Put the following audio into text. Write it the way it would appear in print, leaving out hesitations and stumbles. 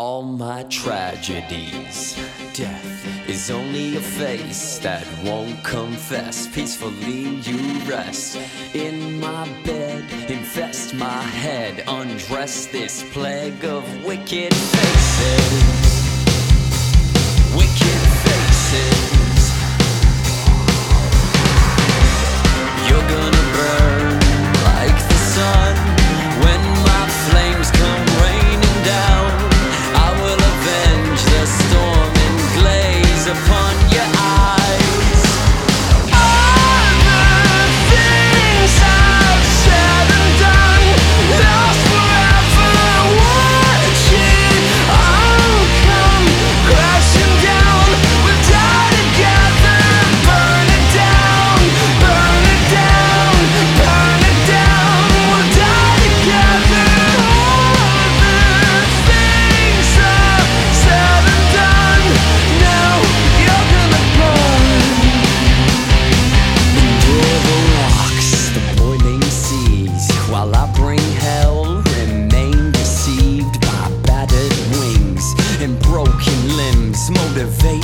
all my tragedies. Death is only a face that won't confess. Peacefully you rest in my bed, infest my head, undress this plague of wicked faces. Wicked faces. You're gonna burn like the sun when my flames come raining down. I will avenge the storm and glaze upon your eyes. All the things I've said and done, lost forever watching all come crashing down. We'll die together, burn it down, burn it down, burn it down. We'll die together. All the things I've said and done, now you're gonna burn. Endure the rocks, the boiling seas, while I bring hell, remain deceived by battered wings and broken limbs. Motivate